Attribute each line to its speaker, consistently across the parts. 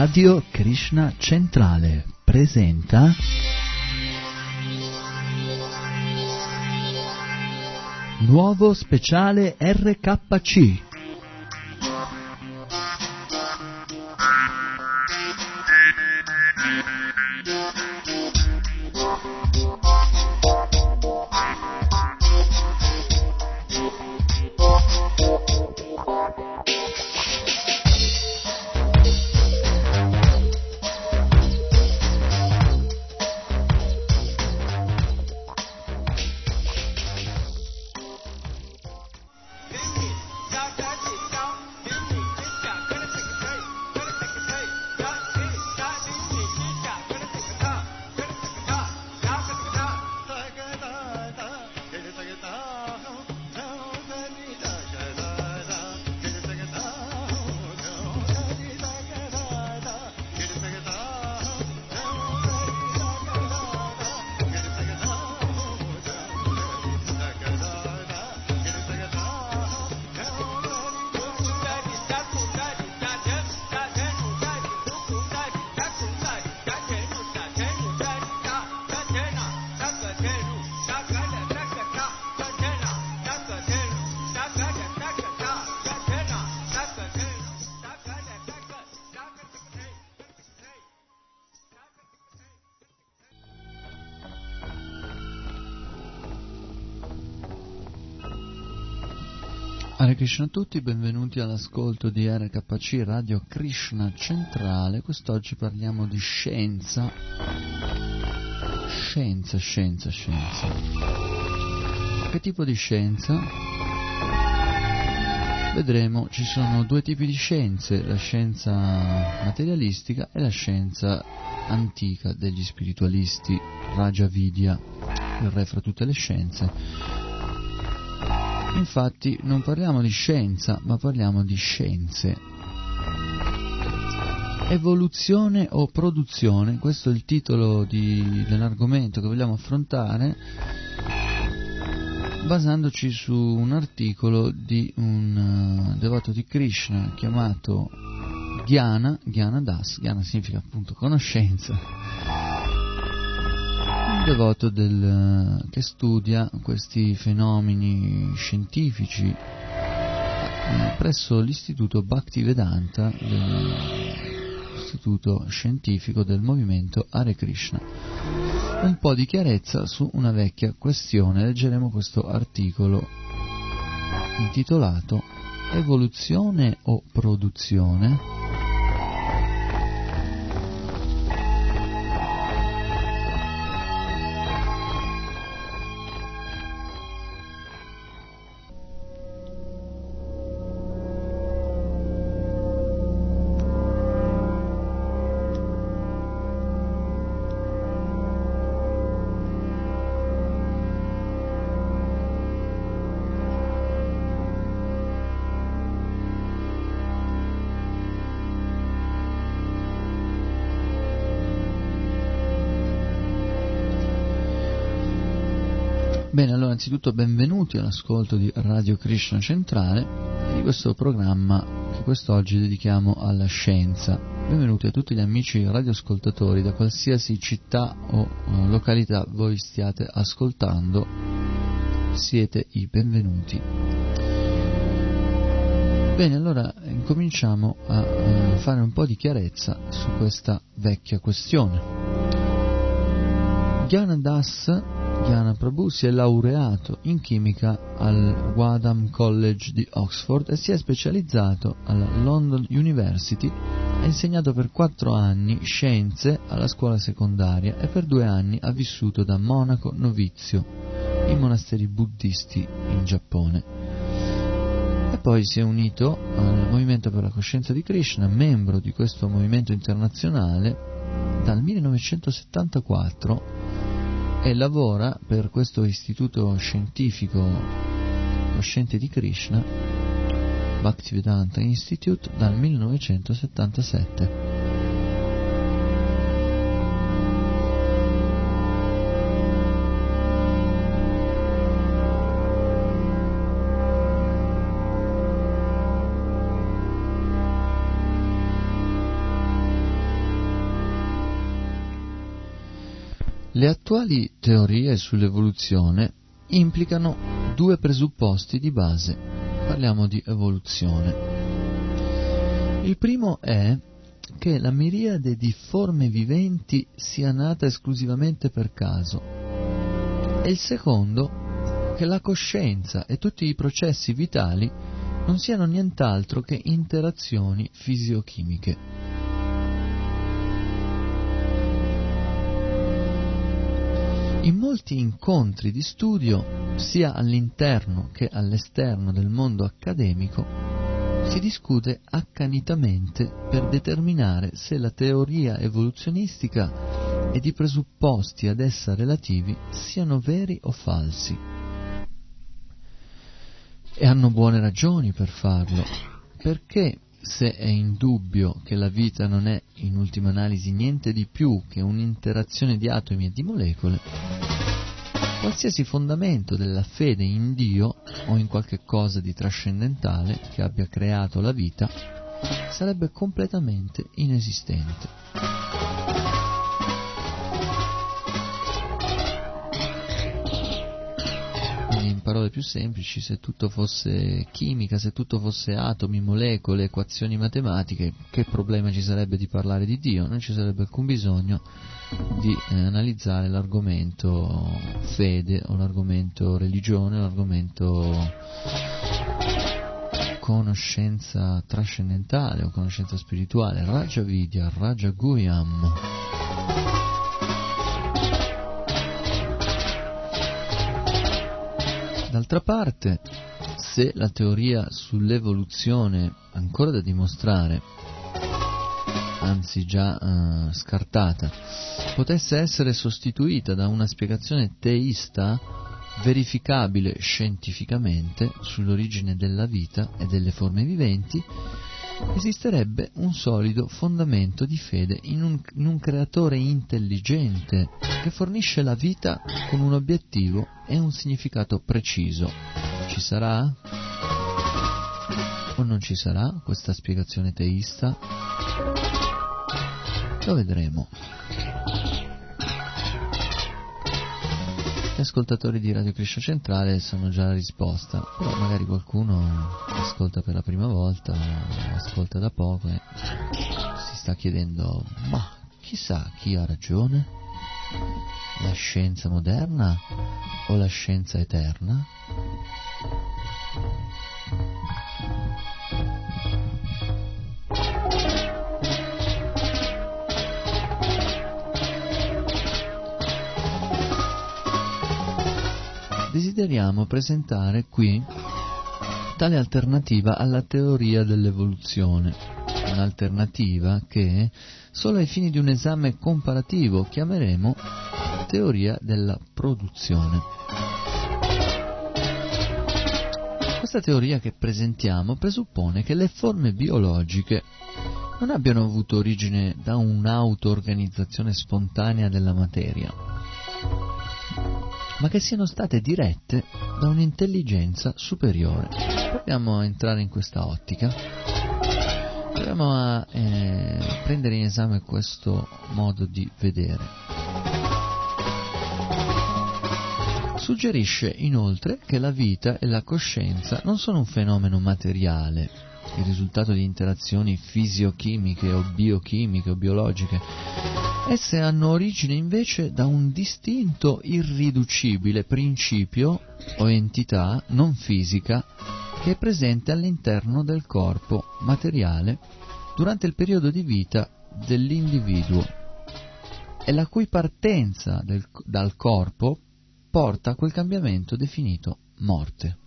Speaker 1: Radio Krishna Centrale presenta nuovo speciale RKC.
Speaker 2: Hare Krishna a tutti, benvenuti all'ascolto di RKC Radio Krishna Centrale. Quest'oggi parliamo di scienza. Scienza. Che tipo di scienza? Vedremo, ci sono due tipi di scienze, la scienza materialistica e la scienza antica degli spiritualisti, Raja Vidya, il re fra tutte le scienze. Infatti non parliamo di scienza, ma parliamo di scienze. Evoluzione o produzione, questo è il titolo dell'argomento che vogliamo affrontare, basandoci su un articolo di un devoto di Krishna chiamato Gyana Das. Gyana significa appunto conoscenza. Un devoto che studia questi fenomeni scientifici presso l'Istituto Bhaktivedanta, l'Istituto Scientifico del Movimento Hare Krishna. Un po' di chiarezza su una vecchia questione. Leggeremo questo articolo intitolato Evoluzione o produzione? Bene, allora anzitutto benvenuti all'ascolto di Radio Krishna Centrale e di questo programma che quest'oggi dedichiamo alla scienza. Benvenuti a tutti gli amici radioascoltatori da qualsiasi città o località voi stiate ascoltando, siete i benvenuti. Bene, allora incominciamo a fare un po' di chiarezza su questa vecchia questione. Gyana Prabhu si è laureato in chimica al Wadham College di Oxford e si è specializzato alla London University. Ha insegnato per 4 anni scienze alla scuola secondaria e per 2 anni ha vissuto da monaco novizio in monasteri buddisti in Giappone. E poi si è unito al Movimento per la Coscienza di Krishna, membro di questo movimento internazionale dal 1974, e lavora per questo istituto scientifico cosciente di Krishna, Bhaktivedanta Institute, dal 1977. Le attuali teorie sull'evoluzione implicano due presupposti di base. Parliamo di evoluzione. Il primo è che la miriade di forme viventi sia nata esclusivamente per caso. E il secondo, che la coscienza e tutti i processi vitali non siano nient'altro che interazioni fisiochimiche. In molti incontri di studio, sia all'interno che all'esterno del mondo accademico, si discute accanitamente per determinare se la teoria evoluzionistica ed i presupposti ad essa relativi siano veri o falsi. E hanno buone ragioni per farlo, perché se è indubbio che la vita non è in ultima analisi niente di più che un'interazione di atomi e di molecole, qualsiasi fondamento della fede in Dio o in qualche cosa di trascendentale che abbia creato la vita sarebbe completamente inesistente. In parole più semplici, se tutto fosse chimica, se tutto fosse atomi, molecole, equazioni matematiche, che problema ci sarebbe di parlare di Dio? Non ci sarebbe alcun bisogno di analizzare l'argomento fede o l'argomento religione o l'argomento conoscenza trascendentale o conoscenza spirituale. Raja Vidya, Raja Guhyam. D'altra parte, se la teoria sull'evoluzione ancora da dimostrare, anzi già scartata, potesse essere sostituita da una spiegazione teista verificabile scientificamente sull'origine della vita e delle forme viventi, esisterebbe un solido fondamento di fede in un creatore intelligente che fornisce la vita con un obiettivo e un significato preciso. Ci sarà o non ci sarà questa spiegazione teista? Lo vedremo. Gli ascoltatori di Radio Krishna Centrale sanno già la risposta, però magari qualcuno ascolta per la prima volta, ascolta da poco e si sta chiedendo: ma chissà chi ha ragione? La scienza moderna o la scienza eterna? Desideriamo presentare qui tale alternativa alla teoria dell'evoluzione, un'alternativa che, solo ai fini di un esame comparativo, chiameremo teoria della produzione. Questa teoria che presentiamo presuppone che le forme biologiche non abbiano avuto origine da un'auto-organizzazione spontanea della materia, ma che siano state dirette da un'intelligenza superiore. Proviamo a entrare in questa ottica, proviamo a prendere in esame questo modo di vedere. Suggerisce inoltre che la vita e la coscienza non sono un fenomeno materiale, il risultato di interazioni fisiochimiche o biochimiche o biologiche. Esse hanno origine invece da un distinto, irriducibile principio o entità non fisica che è presente all'interno del corpo materiale durante il periodo di vita dell'individuo e la cui partenza dal corpo porta a quel cambiamento definito morte.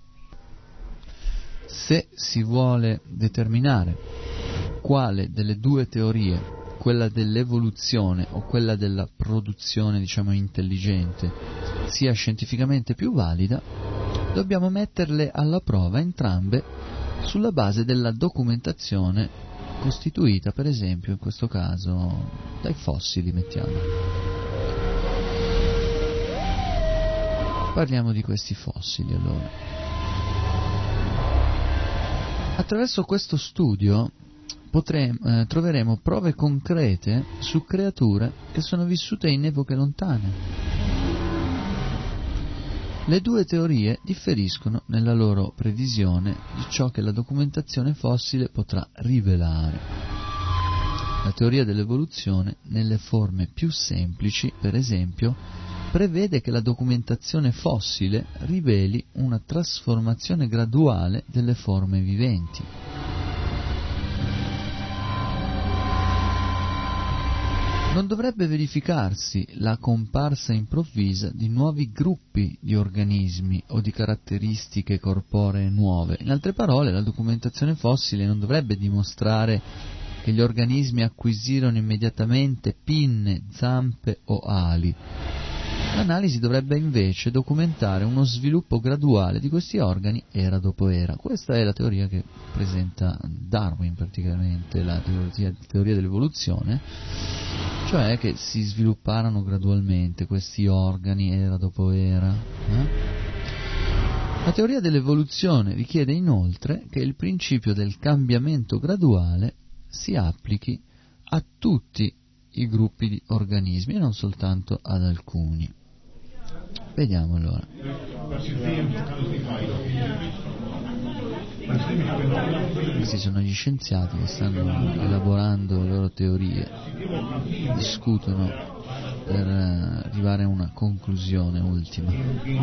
Speaker 2: Se si vuole determinare quale delle due teorie, quella dell'evoluzione o quella della produzione, intelligente, sia scientificamente più valida, dobbiamo metterle alla prova entrambe sulla base della documentazione costituita, per esempio, in questo caso, dai fossili, mettiamo. Parliamo di questi fossili, allora. Attraverso questo studio troveremo prove concrete su creature che sono vissute in epoche lontane. Le due teorie differiscono nella loro previsione di ciò che la documentazione fossile potrà rivelare. La teoria dell'evoluzione, nelle forme più semplici, per esempio, prevede che la documentazione fossile riveli una trasformazione graduale delle forme viventi. Non dovrebbe verificarsi la comparsa improvvisa di nuovi gruppi di organismi o di caratteristiche corporee nuove. In altre parole, la documentazione fossile non dovrebbe dimostrare che gli organismi acquisirono immediatamente pinne, zampe o ali. L'analisi dovrebbe invece documentare uno sviluppo graduale di questi organi era dopo era. Questa è la teoria che presenta Darwin, praticamente, la teoria dell'evoluzione, cioè che si svilupparono gradualmente questi organi era dopo era. La teoria dell'evoluzione richiede inoltre che il principio del cambiamento graduale si applichi a tutti i gruppi di organismi e non soltanto ad alcuni. Vediamo allora. Questi sono gli scienziati che stanno elaborando le loro teorie, discutono per arrivare a una conclusione ultima.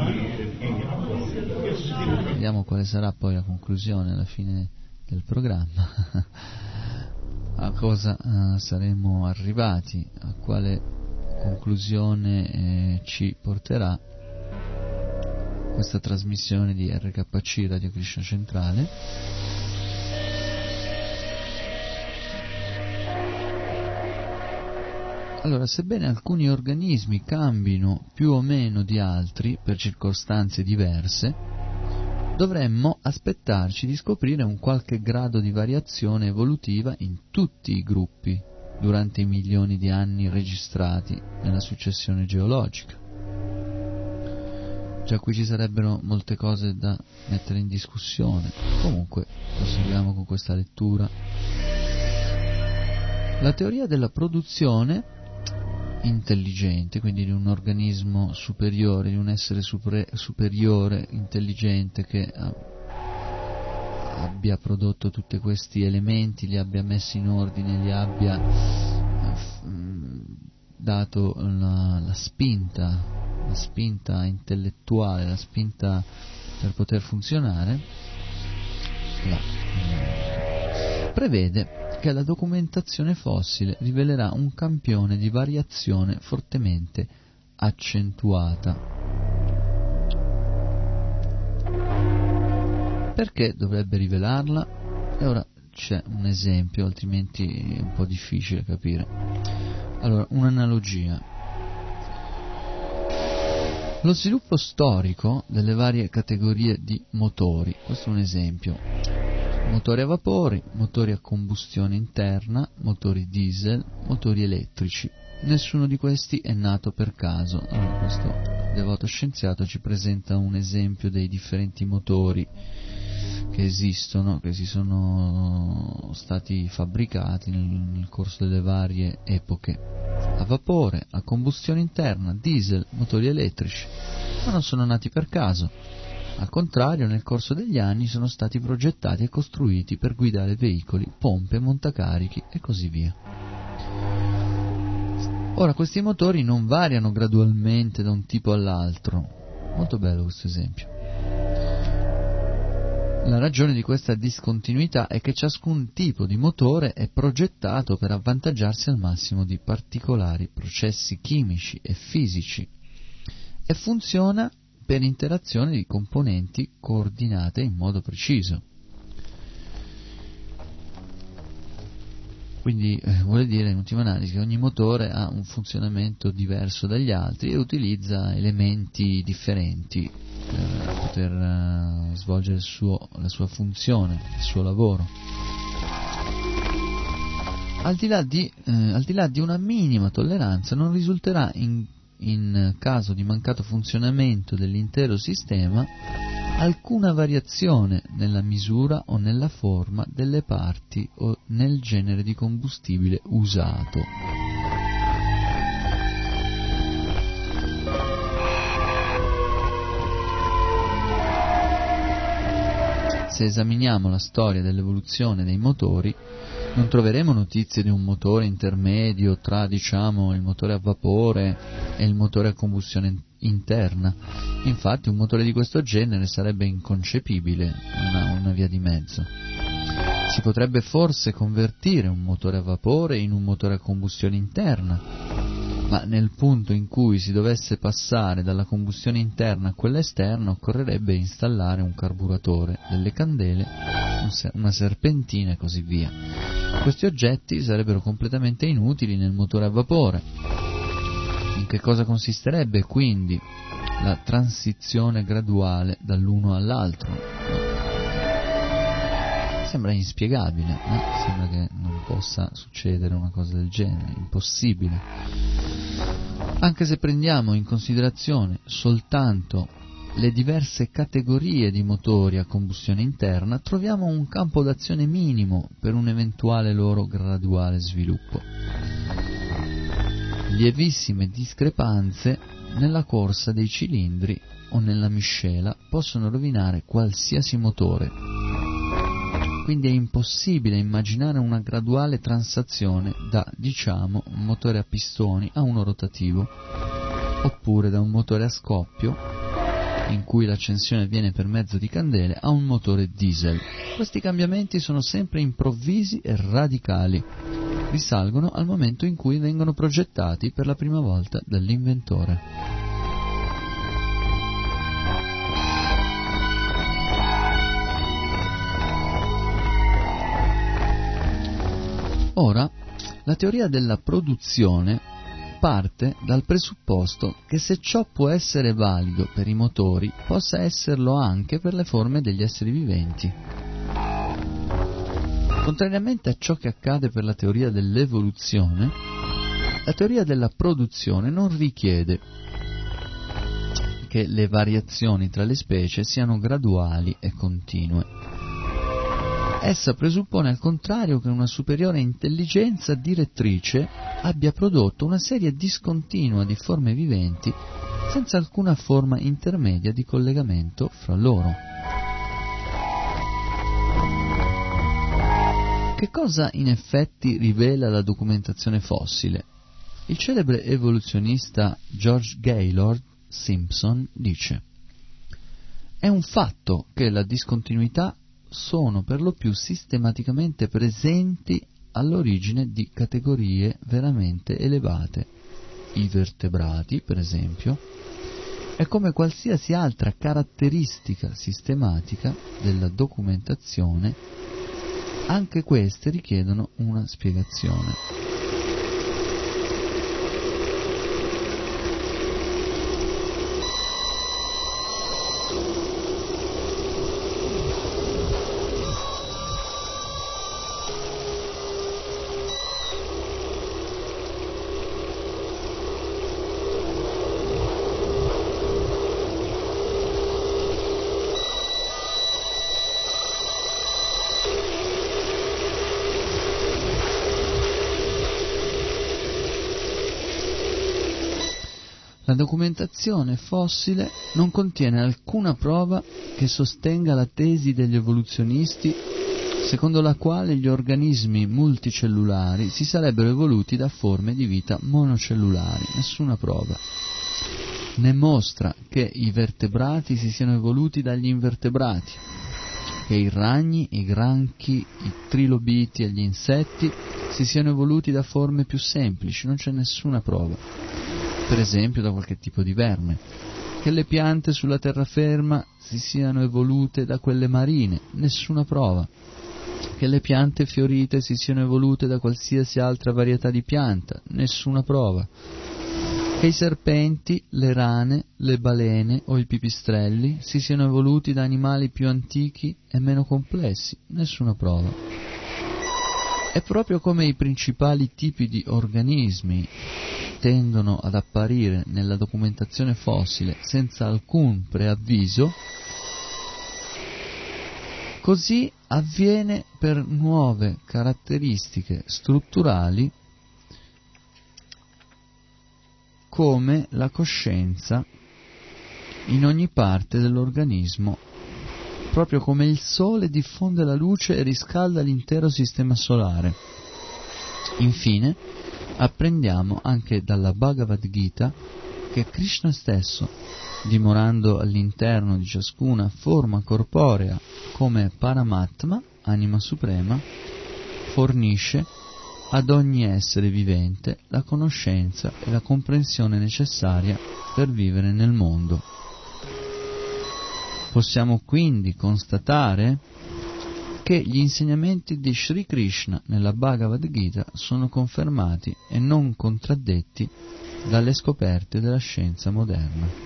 Speaker 2: Vediamo quale sarà poi la conclusione alla fine del programma. A cosa saremo arrivati, a quale conclusione ci porterà questa trasmissione di RKC Radio Krishna Centrale. Allora, sebbene alcuni organismi cambino più o meno di altri per circostanze diverse, dovremmo aspettarci di scoprire un qualche grado di variazione evolutiva in tutti i gruppi durante i milioni di anni registrati nella successione geologica. Già qui ci sarebbero molte cose da mettere in discussione. Comunque, proseguiamo con questa lettura. La teoria della produzione intelligente, quindi di un organismo superiore, di un essere superiore, intelligente, che abbia prodotto tutti questi elementi, li abbia messi in ordine, li abbia dato la spinta intellettuale, la spinta per poter funzionare, prevede che la documentazione fossile rivelerà un campione di variazione fortemente accentuata. Perché dovrebbe rivelarla? E ora c'è un esempio, altrimenti è un po' difficile capire. Allora, un'analogia. Lo sviluppo storico delle varie categorie di motori, questo è un esempio: motori a vapore, motori a combustione interna, motori diesel, motori elettrici. Nessuno di questi è nato per caso. Allora, questo devoto scienziato ci presenta un esempio dei differenti motori che esistono, che si sono stati fabbricati nel corso delle varie epoche. A vapore, a combustione interna, diesel, motori elettrici, ma non sono nati per caso. Al contrario, nel corso degli anni sono stati progettati e costruiti per guidare veicoli, pompe, montacarichi e così via. Ora, questi motori non variano gradualmente da un tipo all'altro. Molto bello questo esempio. La ragione di questa discontinuità è che ciascun tipo di motore è progettato per avvantaggiarsi al massimo di particolari processi chimici e fisici e funziona per interazione di componenti coordinate in modo preciso. Quindi vuole dire, in ultima analisi, che ogni motore ha un funzionamento diverso dagli altri e utilizza elementi differenti per poter svolgere la sua funzione, il suo lavoro. Al di là di una minima tolleranza, non risulterà in caso di mancato funzionamento dell'intero sistema alcuna variazione nella misura o nella forma delle parti o nel genere di combustibile usato. Se esaminiamo la storia dell'evoluzione dei motori, non troveremo notizie di un motore intermedio tra, il motore a vapore e il motore a combustione interna. Infatti un motore di questo genere sarebbe inconcepibile, una via di mezzo. Si potrebbe forse convertire un motore a vapore in un motore a combustione interna, ma nel punto in cui si dovesse passare dalla combustione interna a quella esterna occorrerebbe installare un carburatore, delle candele, una serpentina e così via. Questi oggetti sarebbero completamente inutili nel motore a vapore. In che cosa consisterebbe quindi la transizione graduale dall'uno all'altro? Sembra inspiegabile, sembra che non possa succedere una cosa del genere, impossibile. Anche se prendiamo in considerazione soltanto le diverse categorie di motori a combustione interna, troviamo un campo d'azione minimo per un eventuale loro graduale sviluppo. Lievissime discrepanze nella corsa dei cilindri o nella miscela possono rovinare qualsiasi motore. Quindi è impossibile immaginare una graduale transazione da, un motore a pistoni a uno rotativo, oppure da un motore a scoppio, in cui l'accensione avviene per mezzo di candele, a un motore diesel. Questi cambiamenti sono sempre improvvisi e radicali. Risalgono al momento in cui vengono progettati per la prima volta dall'inventore. Ora, la teoria della produzione parte dal presupposto che se ciò può essere valido per i motori, possa esserlo anche per le forme degli esseri viventi. Contrariamente a ciò che accade per la teoria dell'evoluzione, la teoria della produzione non richiede che le variazioni tra le specie siano graduali e continue. Essa presuppone al contrario che una superiore intelligenza direttrice abbia prodotto una serie discontinua di forme viventi senza alcuna forma intermedia di collegamento fra loro. Che cosa in effetti rivela la documentazione fossile? Il celebre evoluzionista George Gaylord Simpson dice: «È un fatto che la discontinuità sono per lo più sistematicamente presenti all'origine di categorie veramente elevate. I vertebrati, per esempio, e come qualsiasi altra caratteristica sistematica della documentazione, anche queste richiedono una spiegazione». La documentazione fossile non contiene alcuna prova che sostenga la tesi degli evoluzionisti secondo la quale gli organismi multicellulari si sarebbero evoluti da forme di vita monocellulari. Nessuna prova. Ne mostra che i vertebrati si siano evoluti dagli invertebrati, che i ragni, i granchi, i trilobiti e gli insetti si siano evoluti da forme più semplici. Non c'è nessuna prova. Per esempio da qualche tipo di verme, che le piante sulla terraferma si siano evolute da quelle marine, nessuna prova, che le piante fiorite si siano evolute da qualsiasi altra varietà di pianta, nessuna prova, che i serpenti, le rane, le balene o i pipistrelli si siano evoluti da animali più antichi e meno complessi, nessuna prova. È proprio come i principali tipi di organismi tendono ad apparire nella documentazione fossile senza alcun preavviso, Così avviene per nuove caratteristiche strutturali come la coscienza in ogni parte dell'organismo, proprio come il Sole diffonde la luce e riscalda l'intero sistema solare. Infine, apprendiamo anche dalla Bhagavad Gita che Krishna stesso, dimorando all'interno di ciascuna forma corporea come Paramatma, anima suprema, fornisce ad ogni essere vivente la conoscenza e la comprensione necessaria per vivere nel mondo. Possiamo quindi constatare che gli insegnamenti di Sri Krishna nella Bhagavad Gita sono confermati e non contraddetti dalle scoperte della scienza moderna.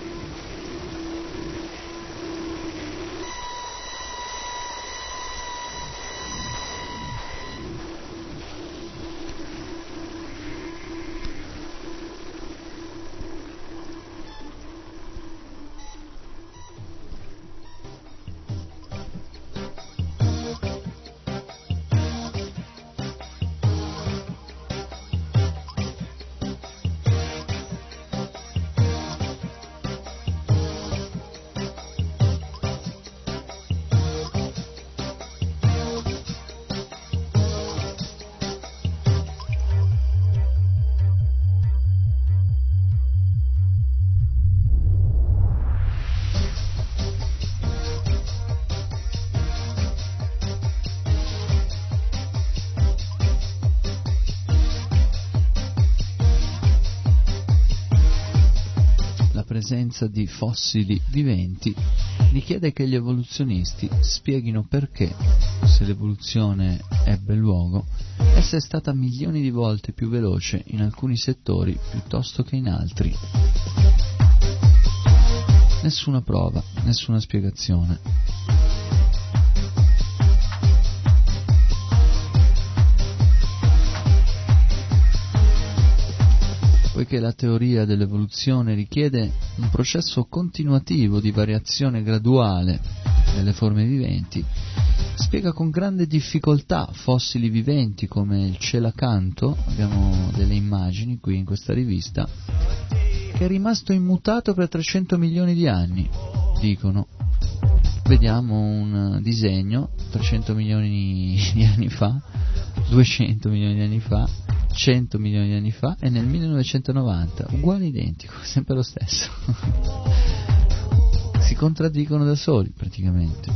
Speaker 2: La presenza di fossili viventi richiede che gli evoluzionisti spieghino perché, se l'evoluzione ebbe luogo, essa è stata milioni di volte più veloce in alcuni settori piuttosto che in altri. Nessuna prova, nessuna spiegazione. Poiché la teoria dell'evoluzione richiede un processo continuativo di variazione graduale delle forme viventi, spiega con grande difficoltà fossili viventi come il celacanto, abbiamo delle immagini qui in questa rivista, che è rimasto immutato per 300 milioni di anni, dicono. Vediamo un disegno 300 milioni di anni fa, 200 milioni di anni fa, 100 milioni di anni fa e nel 1990, uguale identico, sempre lo stesso. Si contraddicono da soli praticamente.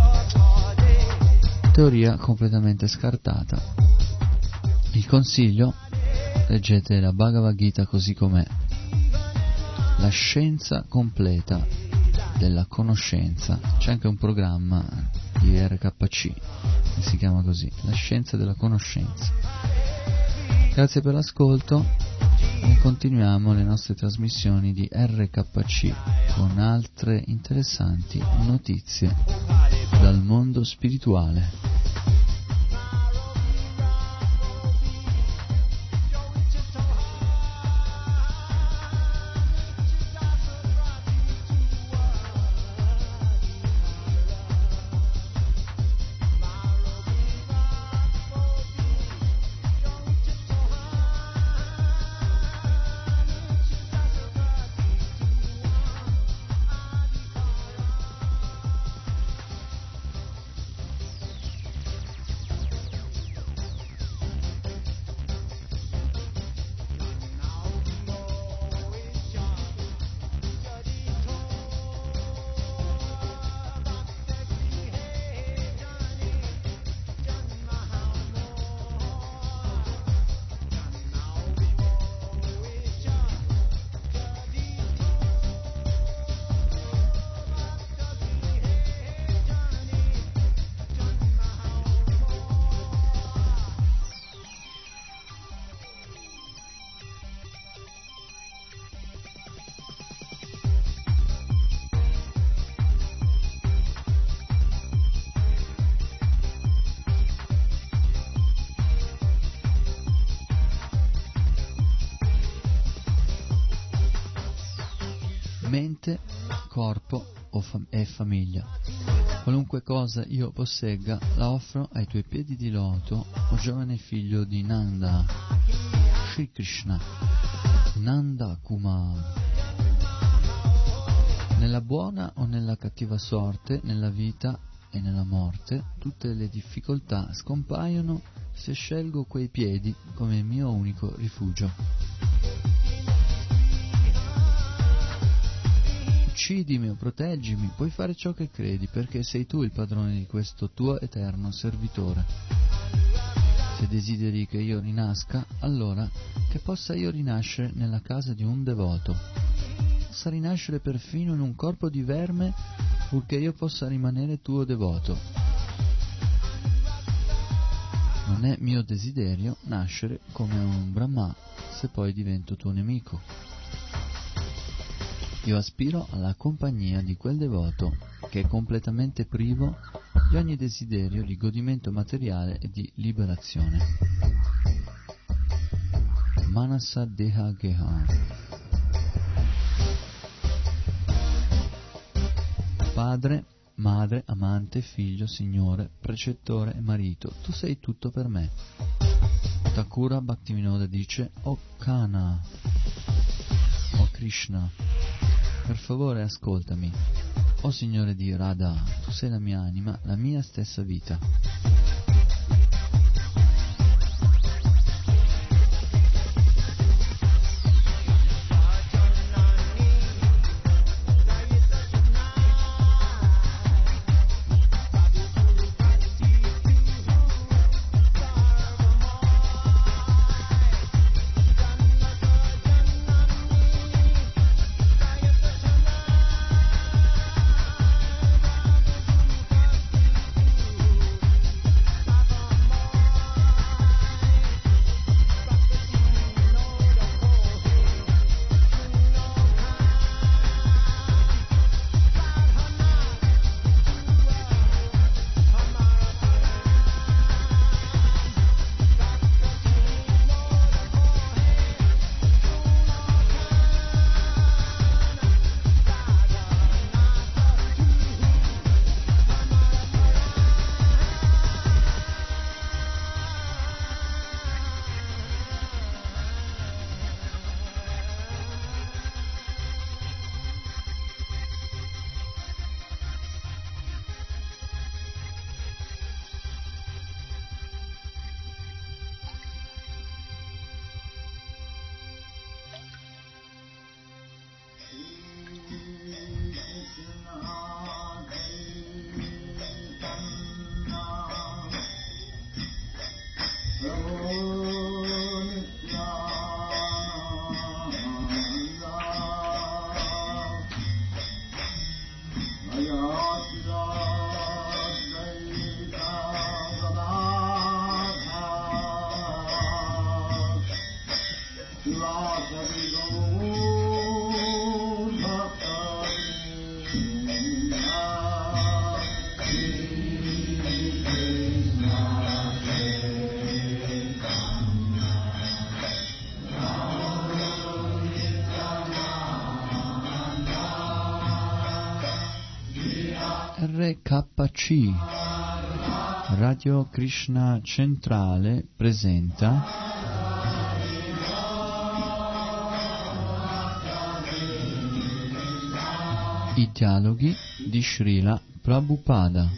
Speaker 2: Teoria completamente scartata. Il consiglio, leggete la Bhagavad Gita così com'è. La scienza completa della conoscenza. C'è anche un programma di RKC che si chiama così, la scienza della conoscenza. Grazie per l'ascolto e continuiamo le nostre trasmissioni di RKC con altre interessanti notizie dal mondo spirituale. Mente, corpo e famiglia. Qualunque cosa io possegga, la offro ai tuoi piedi di loto, o giovane figlio di Nanda, Shri Krishna, Nanda Kumar. Nella buona o nella cattiva sorte, nella vita e nella morte, tutte le difficoltà scompaiono se scelgo quei piedi come mio unico rifugio. Uccidimi o proteggimi, puoi fare ciò che credi, perché sei tu il padrone di questo tuo eterno servitore. Se desideri che io rinasca, allora che possa io rinascere nella casa di un devoto, possa rinascere perfino in un corpo di verme, purché io possa rimanere tuo devoto. Non è mio desiderio nascere come un Brahma, se poi divento tuo nemico. Io aspiro alla compagnia di quel devoto che è completamente privo di ogni desiderio di godimento materiale e di liberazione. Manasa Deha Geha. Padre, madre, amante, figlio, signore, precettore e marito, tu sei tutto per me. Thakura Bhaktivinoda dice: O Kana, o Krishna, per favore ascoltami. O Signore di Radha, tu sei la mia anima, la mia stessa vita. RKC Radio Krishna Centrale presenta i dialoghi di Srila Prabhupada.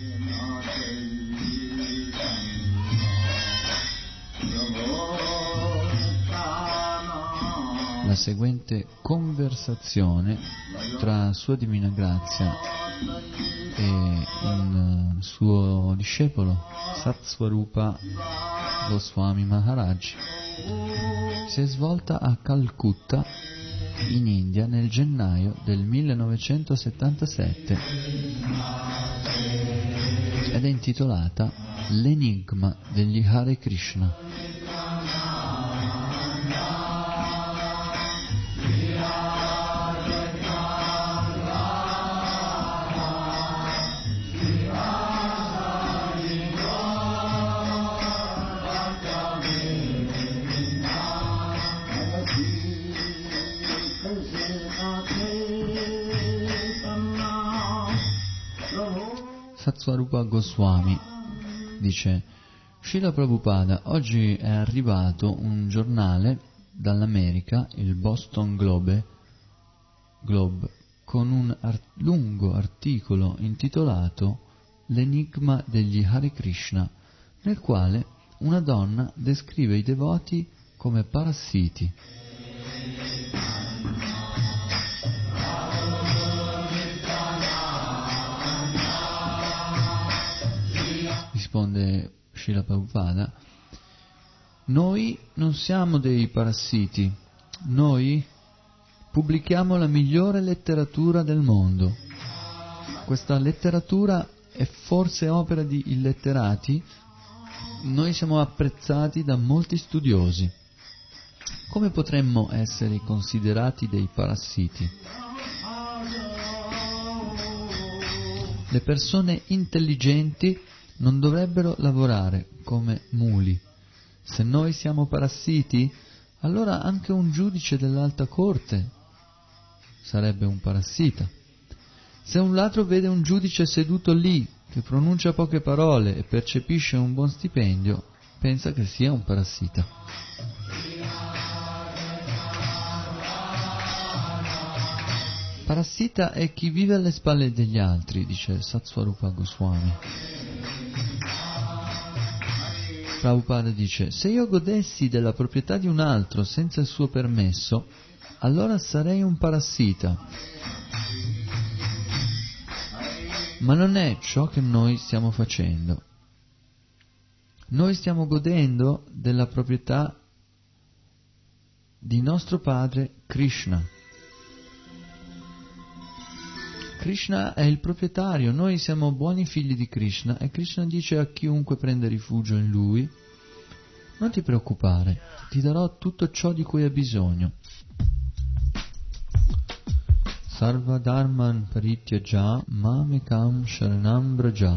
Speaker 2: La seguente conversazione tra Sua Divina Grazia e un suo discepolo Satsvarupa Goswami Maharaj si è svolta a Calcutta, in India, nel gennaio del 1977 ed è intitolata L'enigma degli Hare Krishna. Satsvarupa Goswami dice: Srila Prabhupada, oggi è arrivato un giornale dall'America, il Boston Globe, con un lungo articolo intitolato L'enigma degli Hare Krishna, nel quale una donna descrive i devoti come parassiti. Risponde Srila Prabhupada: noi non siamo dei parassiti, noi pubblichiamo la migliore letteratura del mondo. Questa letteratura è forse opera di illetterati. Noi siamo apprezzati da molti studiosi. Come potremmo essere considerati dei parassiti? Le persone intelligenti non dovrebbero lavorare come muli. Se noi siamo parassiti, allora anche un giudice dell'alta corte sarebbe un parassita. Se un ladro vede un giudice seduto lì, che pronuncia poche parole e percepisce un buon stipendio, pensa che sia un parassita. Parassita è chi vive alle spalle degli altri, dice Satsvarupa Goswami. Prabhupada dice: se io godessi della proprietà di un altro senza il suo permesso, allora sarei un parassita. Ma non è ciò che noi stiamo facendo. Noi stiamo godendo della proprietà di nostro padre Krishna. Krishna è il proprietario, noi siamo buoni figli di Krishna e Krishna dice a chiunque prende rifugio in lui: non ti preoccupare, ti darò tutto ciò di cui hai bisogno. Sarva dharman parityaja mamekam sharanam braja.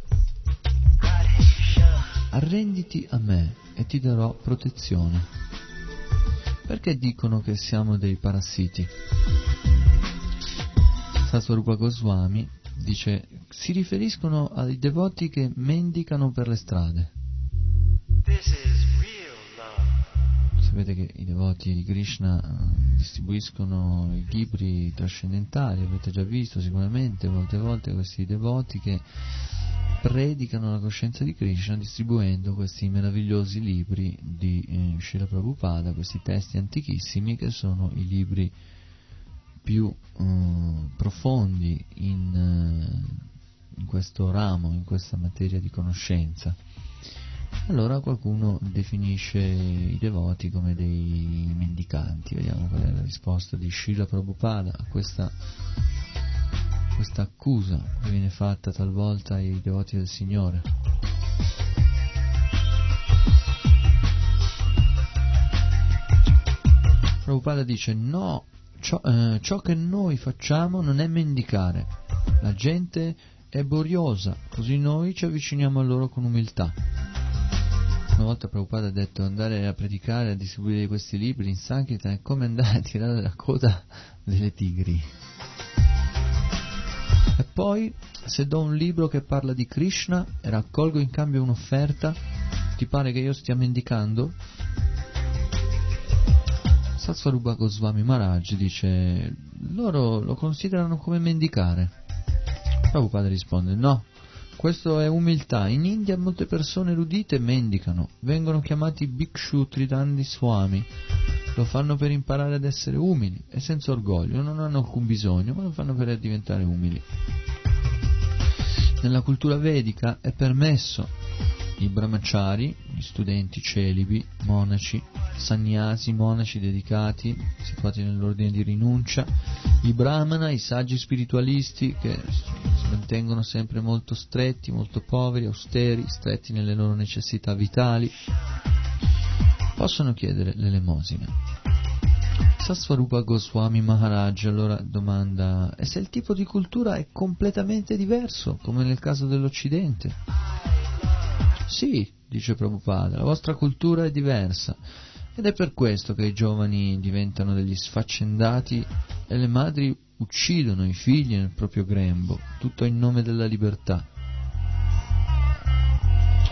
Speaker 2: Arrenditi a me e ti darò protezione. Perché dicono che siamo dei parassiti? Satsvarupa Goswami dice: si riferiscono ai devoti che mendicano per le strade. Sapete che i devoti di Krishna distribuiscono i libri trascendentali, avete già visto sicuramente molte volte questi devoti che predicano la coscienza di Krishna distribuendo questi meravigliosi libri di Srila Prabhupada, questi testi antichissimi che sono i libri più profondi in questo ramo, in questa materia di conoscenza. Allora qualcuno definisce i devoti come dei mendicanti. Vediamo qual è la risposta di Srila Prabhupada a questa accusa che viene fatta talvolta ai devoti del Signore. Prabhupada dice: no, ciò che noi facciamo non è mendicare. La gente è boriosa, così noi ci avviciniamo a loro con umiltà. Una volta Prabhupada ha detto: andare a predicare, a distribuire questi libri in Sankirtan è come andare a tirare la coda delle tigri. E poi, se do un libro che parla di Krishna e raccolgo in cambio un'offerta, ti pare che io stia mendicando? Satsvarupa Goswami Maharaj dice: loro lo considerano come mendicare. Prabhupada risponde: no, questo è umiltà. In India molte persone erudite mendicano, vengono chiamati Bhikshu Tridandi Swami, lo fanno per imparare ad essere umili e senza orgoglio, non hanno alcun bisogno, ma lo fanno per diventare umili. Nella cultura vedica è permesso i brahmachari, gli studenti celibi, monaci, sannyasi, monaci dedicati, situati nell'ordine di rinuncia, i brahmana, i saggi spiritualisti che si mantengono sempre molto stretti, molto poveri, austeri, stretti nelle loro necessità vitali, possono chiedere l'elemosina. Satsvarupa Goswami Maharaj allora domanda: e se il tipo di cultura è completamente diverso, come nel caso dell'Occidente? Sì, dice Prabhupada, la vostra cultura è diversa ed è per questo che i giovani diventano degli sfaccendati e le madri uccidono i figli nel proprio grembo, tutto in nome della libertà.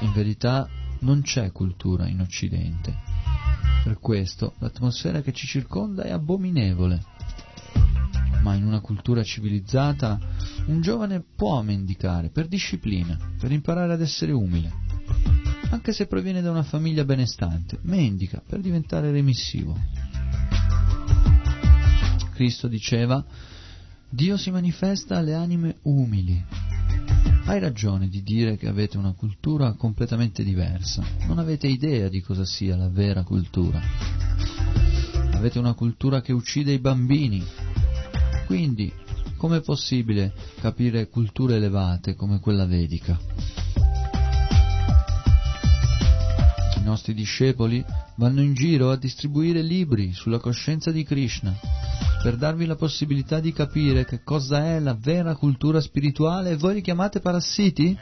Speaker 2: In verità non c'è cultura in Occidente. Per questo l'atmosfera che ci circonda è abominevole. Ma in una cultura civilizzata un giovane può mendicare per disciplina, per imparare ad essere umile. Anche se proviene da una famiglia benestante, mendica per diventare remissivo. Cristo diceva: Dio si manifesta alle anime umili. Hai ragione di dire che avete una cultura completamente diversa. Non avete idea di cosa sia la vera cultura. Avete una cultura che uccide i bambini. Quindi, com'è possibile capire culture elevate come quella vedica? I nostri discepoli vanno in giro a distribuire libri sulla coscienza di Krishna, per darvi la possibilità di capire che cosa è la vera cultura spirituale, e voi li chiamate parassiti?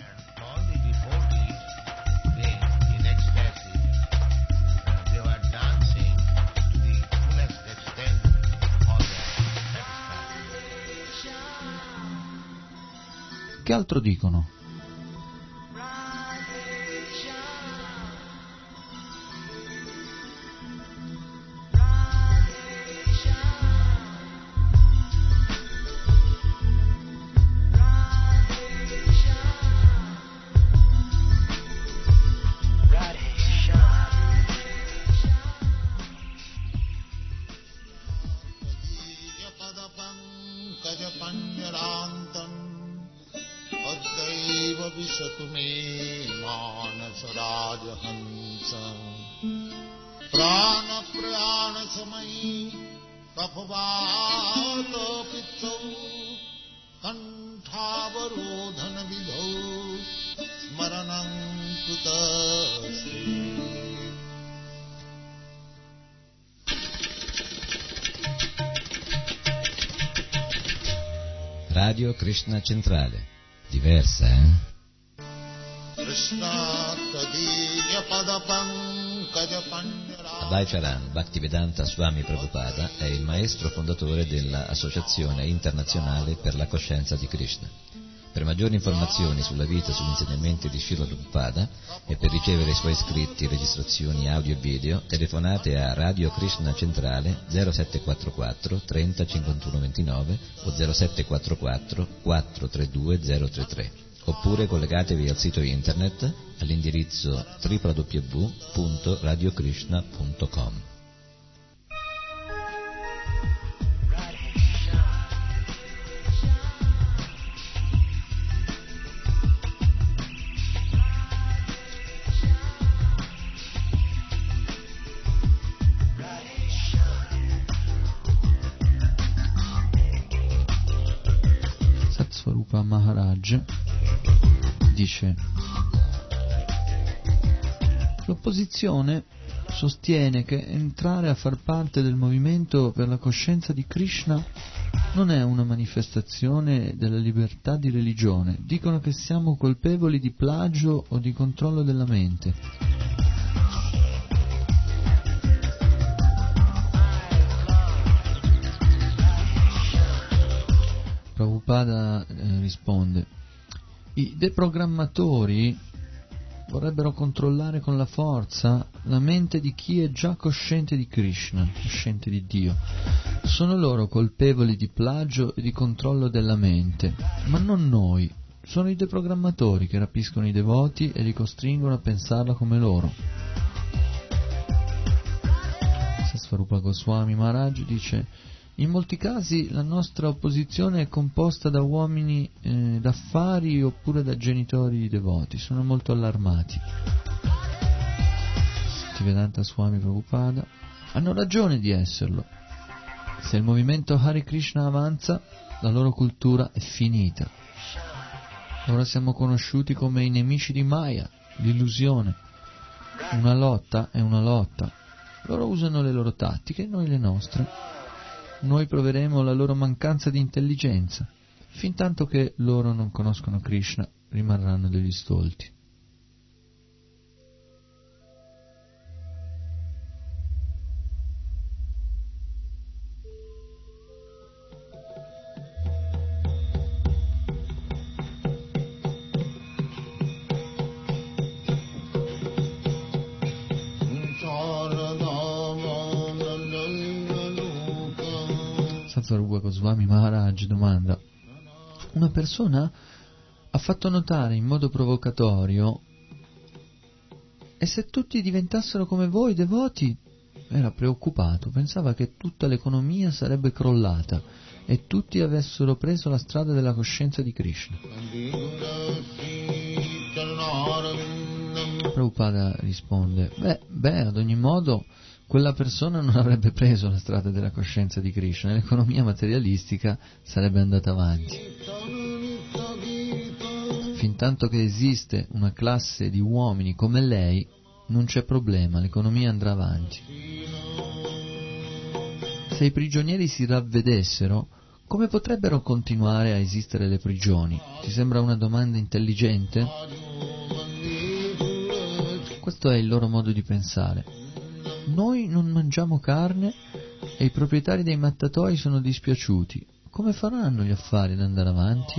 Speaker 2: Che altro dicono?
Speaker 3: Radio Krishna Centrale. Diversa, eh? Abhay Charan Bhaktivedanta Swami Prabhupada è il maestro fondatore dell'Associazione Internazionale per la Coscienza di Krishna. Per maggiori informazioni sulla vita e sugli insegnamenti di Srila Prabhupada e per ricevere i suoi scritti, registrazioni audio e video, telefonate a Radio Krishna Centrale 0744 30 51 29 o 0744 432 033, oppure collegatevi al sito internet all'indirizzo www.radiokrishna.com.
Speaker 2: Swarupa Maharaj dice: l'opposizione sostiene che entrare a far parte del movimento per la coscienza di Krishna non è una manifestazione della libertà di religione. Dicono che siamo colpevoli di plagio o di controllo della mente. Prabhupada risponde: i deprogrammatori vorrebbero controllare con la forza la mente di chi è già cosciente di Krishna, cosciente di Dio. Sono loro colpevoli di plagio e di controllo della mente, ma non noi. Sono i deprogrammatori che rapiscono i devoti e li costringono a pensarla come loro. Swarupa Goswami Maharaj dice: in molti casi la nostra opposizione è composta da uomini d'affari oppure da genitori devoti. Sono molto allarmati. Bhaktivedanta Swami Prabhupada: hanno ragione di esserlo. Se il movimento Hare Krishna avanza, la loro cultura è finita. Ora siamo conosciuti come i nemici di Maya, l'illusione. Una lotta è una lotta. Loro usano le loro tattiche, noi le nostre. Noi proveremo la loro mancanza di intelligenza. Fintanto che loro non conoscono Krishna, rimarranno degli stolti. Satsvarupa Goswami Maharaj domanda: una persona ha fatto notare in modo provocatorio: e se tutti diventassero come voi devoti? Era preoccupato, pensava che tutta l'economia sarebbe crollata e tutti avessero preso la strada della coscienza di Krishna. Prabhupada risponde: beh, ad ogni modo quella persona non avrebbe preso la strada della coscienza di Krishna e l'economia materialistica sarebbe andata avanti. Fintanto che esiste una classe di uomini come lei, non c'è problema, l'economia andrà avanti. Se i prigionieri si ravvedessero, come potrebbero continuare a esistere le prigioni? Ti sembra una domanda intelligente? Questo è il loro modo di pensare. Noi non mangiamo carne e i proprietari dei mattatoi sono dispiaciuti. Come faranno gli affari ad andare avanti?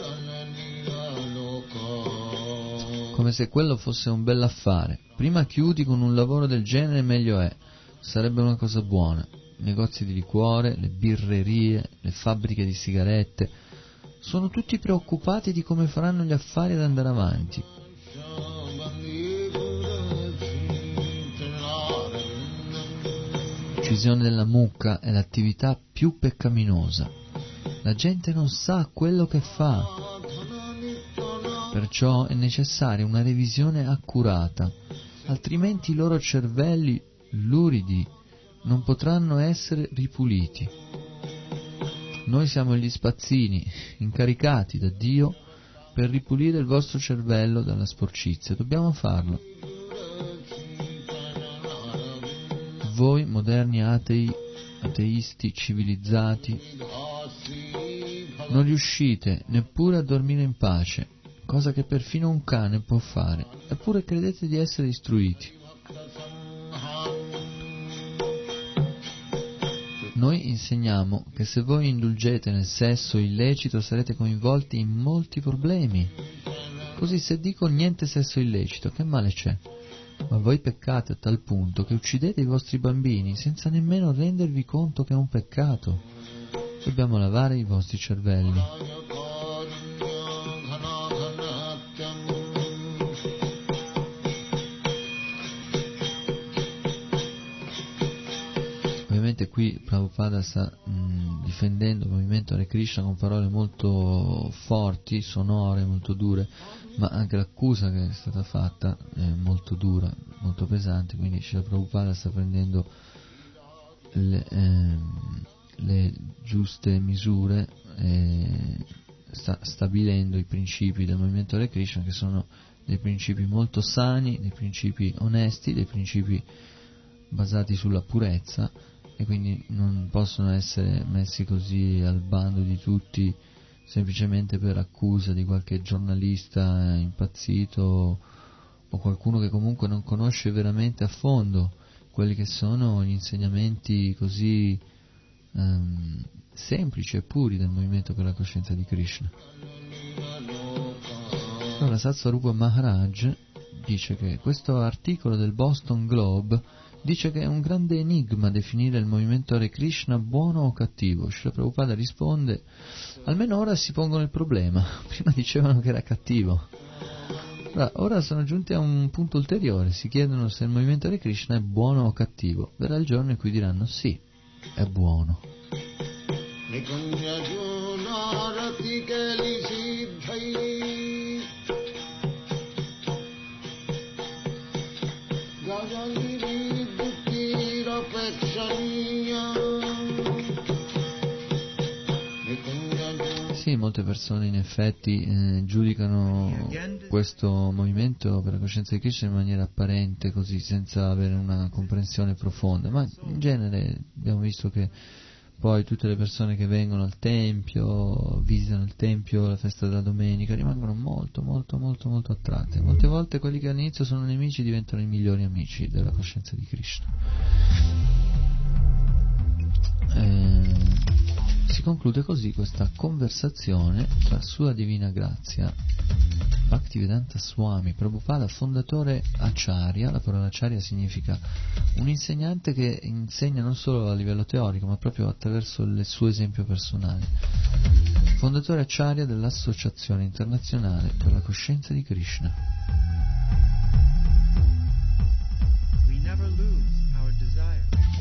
Speaker 2: Come se quello fosse un bell'affare. Prima chiudi con un lavoro del genere, meglio è. Sarebbe una cosa buona. Negozi di liquore, le birrerie, le fabbriche di sigarette, sono tutti preoccupati di come faranno gli affari ad andare avanti. L'uccisione della mucca è l'attività più peccaminosa. La gente non sa quello che fa. Perciò è necessaria una revisione accurata, altrimenti i loro cervelli luridi non potranno essere ripuliti. Noi siamo gli spazzini incaricati da Dio per ripulire il vostro cervello dalla sporcizia. Dobbiamo farlo. Voi, moderni atei, ateisti civilizzati, non riuscite neppure a dormire in pace, cosa che perfino un cane può fare, eppure credete di essere istruiti. Noi insegniamo che se voi indulgete nel sesso illecito sarete coinvolti in molti problemi. Così se dico niente sesso illecito, che male c'è? Ma voi peccate a tal punto che uccidete i vostri bambini senza nemmeno rendervi conto che è un peccato. Dobbiamo lavare i vostri cervelli. Ovviamente qui Prabhupada sta difendendo il movimento Hare Krishna con parole molto forti, sonore, molto dure, ma anche l'accusa che è stata fatta è molto dura, molto pesante, quindi Srila Prabhupada sta prendendo le giuste misure e sta stabilendo i principi del movimento Hare Krishna, che sono dei principi molto sani, dei principi onesti, dei principi basati sulla purezza, e quindi non possono essere messi così al bando di tutti semplicemente per accusa di qualche giornalista impazzito o qualcuno che comunque non conosce veramente a fondo quelli che sono gli insegnamenti così semplici e puri del movimento per la coscienza di Krishna. Allora Satsvarupa Maharaj dice che questo articolo del Boston Globe dice che è un grande enigma definire il movimento Hare Krishna buono o cattivo. Srila Prabhupada risponde: almeno ora si pongono il problema, prima dicevano che era cattivo. Ora sono giunti a un punto ulteriore, si chiedono se il movimento Hare Krishna è buono o cattivo. Verrà il giorno in cui diranno sì, è buono. Sì, molte persone in effetti giudicano questo movimento per la coscienza di Krishna in maniera apparente, così, senza avere una comprensione profonda, ma in genere abbiamo visto che poi tutte le persone che vengono al tempio, visitano il tempio, la festa della domenica, rimangono molto attratte. Molte volte quelli che all'inizio sono nemici diventano i migliori amici della coscienza di Krishna. Si conclude così questa conversazione tra Sua Divina Grazia Bhaktivedanta Swami Prabhupada, fondatore Acharya. La parola Acharya significa un insegnante che insegna non solo a livello teorico ma proprio attraverso il suo esempio personale. Fondatore Acharya dell'Associazione Internazionale per la Coscienza di Krishna.
Speaker 4: We never lose our desire.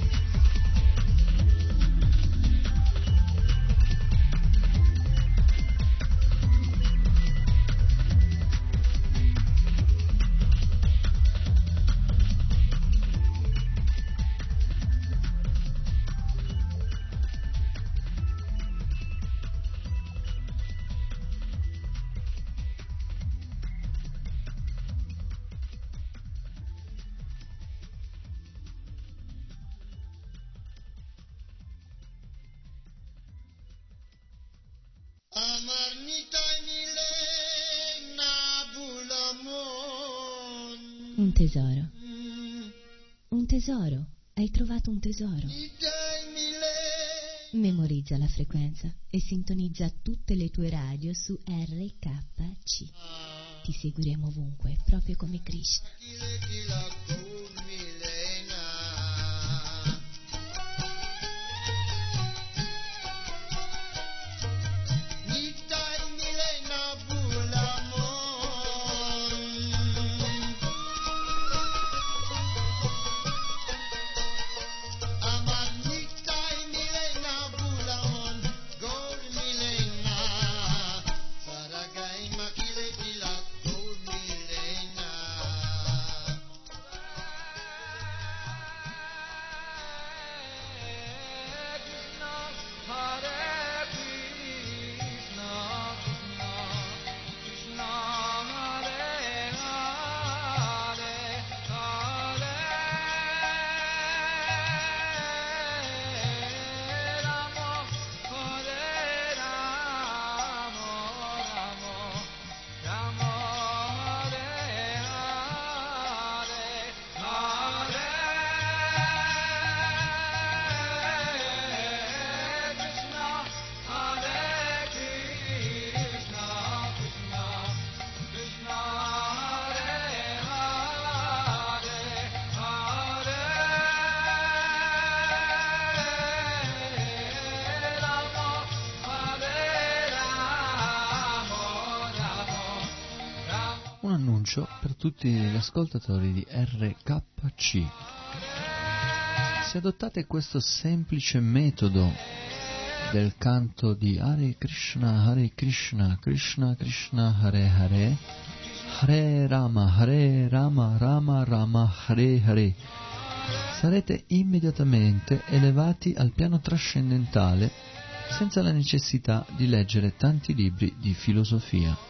Speaker 5: Un tesoro. Un tesoro. Hai trovato un tesoro. Memorizza la frequenza e sintonizza tutte le tue radio su RKC. Ti seguiremo ovunque, proprio come Krishna.
Speaker 2: Per tutti gli ascoltatori di RKC. Se adottate questo semplice metodo del canto di Hare Krishna, Krishna Krishna, Hare Hare, Hare Rama, Rama Rama, Hare Hare, sarete immediatamente elevati al piano trascendentale senza la necessità di leggere tanti libri di filosofia.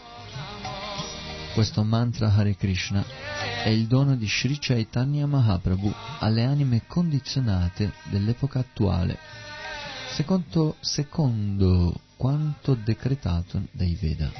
Speaker 2: Questo mantra Hare Krishna è il dono di Sri Chaitanya Mahaprabhu alle anime condizionate dell'epoca attuale, secondo quanto decretato dai Veda.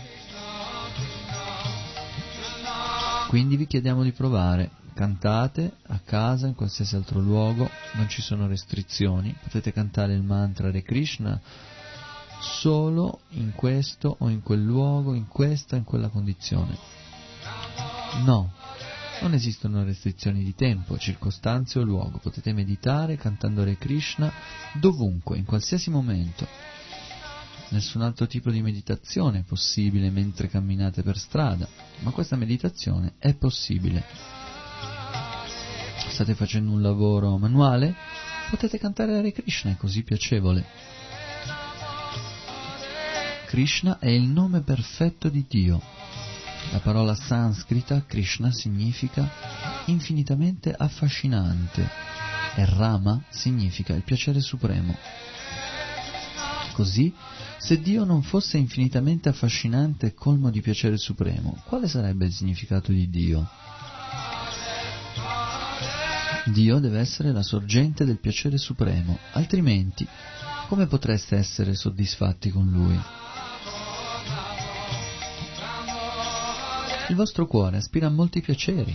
Speaker 2: Quindi vi chiediamo di provare, cantate a casa, in qualsiasi altro luogo, non ci sono restrizioni, potete cantare il mantra Hare Krishna solo in questo o in quel luogo, in questa o in quella condizione. No, non esistono restrizioni di tempo, circostanze o luogo. Potete meditare cantando Hare Krishna dovunque, in qualsiasi momento. Nessun altro tipo di meditazione è possibile mentre camminate per strada, ma questa meditazione è possibile. State facendo un lavoro manuale? Potete cantare Hare Krishna, è così piacevole. Krishna è il nome perfetto di Dio. La parola sanscrita Krishna significa infinitamente affascinante e Rama significa il piacere supremo. Così, se Dio non fosse infinitamente affascinante e colmo di piacere supremo, quale sarebbe il significato di Dio? Dio deve essere la sorgente del piacere supremo, altrimenti come potreste essere soddisfatti con Lui? Il vostro cuore aspira a molti piaceri.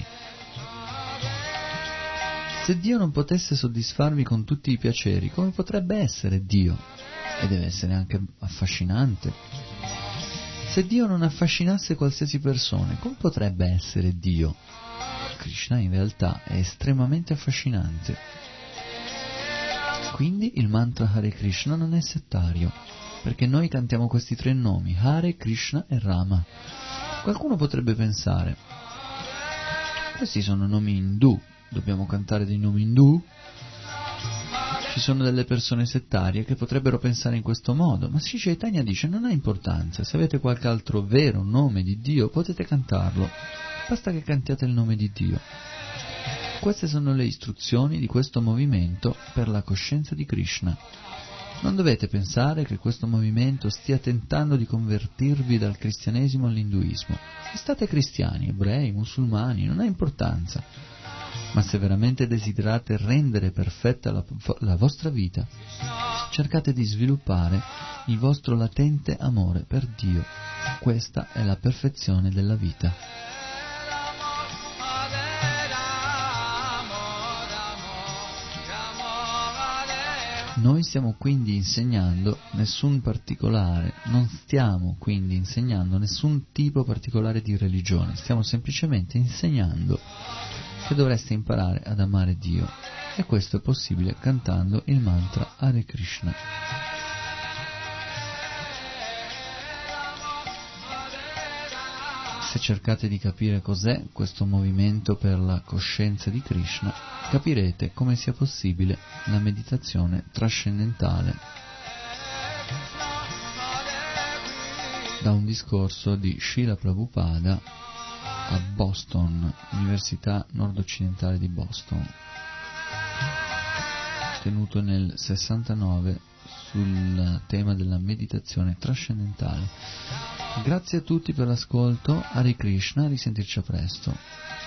Speaker 2: Se Dio non potesse soddisfarvi con tutti i piaceri, come potrebbe essere Dio? e deve essere anche affascinante. Se Dio non affascinasse qualsiasi persona, come potrebbe essere Dio? Krishna in realtà è estremamente affascinante. Quindi il mantra Hare Krishna non è settario, perché noi cantiamo questi tre nomi, Hare, Krishna e Rama. Qualcuno potrebbe pensare, questi sono nomi indù, dobbiamo cantare dei nomi indù? Ci sono delle persone settarie che potrebbero pensare in questo modo, ma Sri Chaitanya dice non ha importanza, se avete qualche altro vero nome di Dio potete cantarlo, basta che cantiate il nome di Dio. Queste sono le istruzioni di questo movimento per la coscienza di Krishna. Non dovete pensare che questo movimento stia tentando di convertirvi dal cristianesimo all'induismo. State cristiani, ebrei, musulmani, non ha importanza. Ma se veramente desiderate rendere perfetta la vostra vita, cercate di sviluppare il vostro latente amore per Dio. Questa è la perfezione della vita. Noi stiamo quindi insegnando nessun particolare, non stiamo quindi insegnando nessun tipo particolare di religione, stiamo semplicemente insegnando che dovreste imparare ad amare Dio, e questo è possibile cantando il mantra Hare Krishna. Se cercate di capire cos'è questo movimento per la coscienza di Krishna, capirete come sia possibile la meditazione trascendentale. Da un discorso di Srila Prabhupada a Boston, Università Nord-Occidentale di Boston, tenuto nel 69 sul tema della meditazione trascendentale. Grazie a tutti per l'ascolto, Hare Krishna, a risentirci a presto.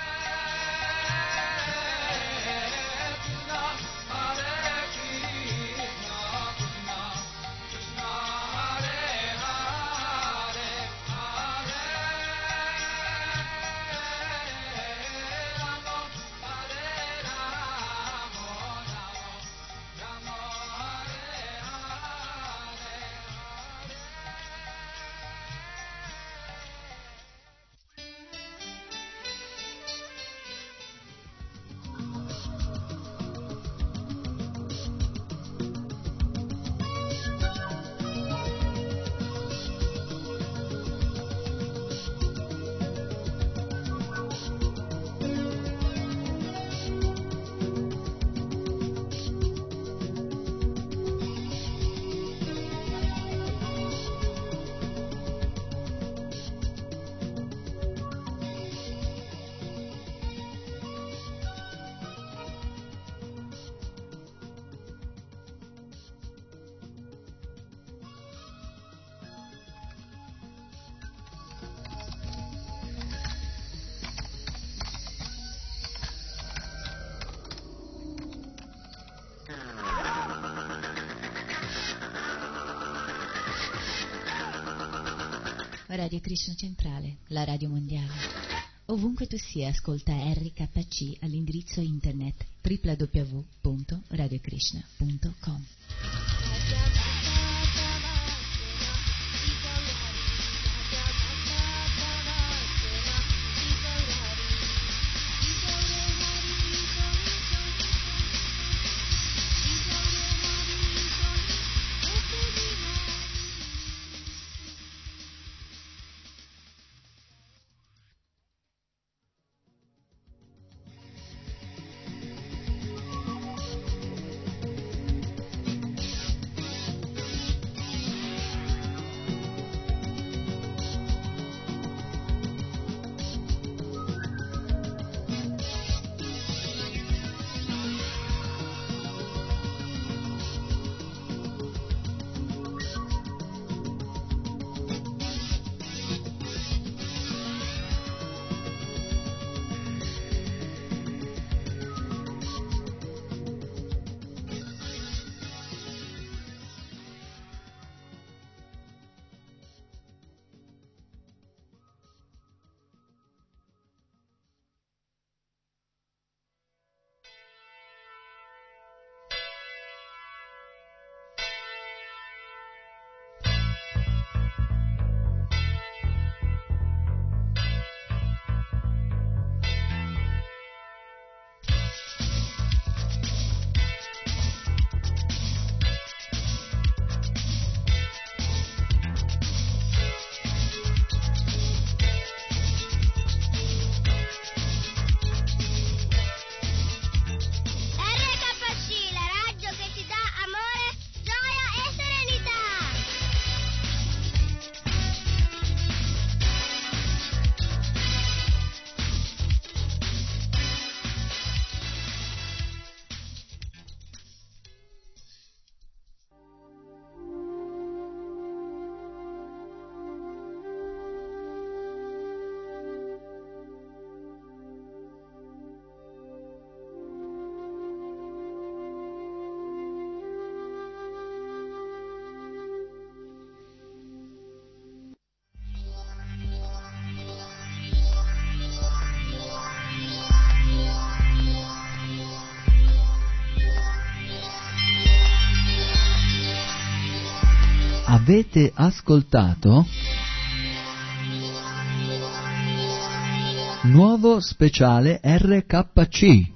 Speaker 5: Radio Krishna Centrale, la radio mondiale. Ovunque tu sia, ascolta RKC all'indirizzo internet www.radiokrishna.com.
Speaker 1: Avete ascoltato Nuovo speciale RKC.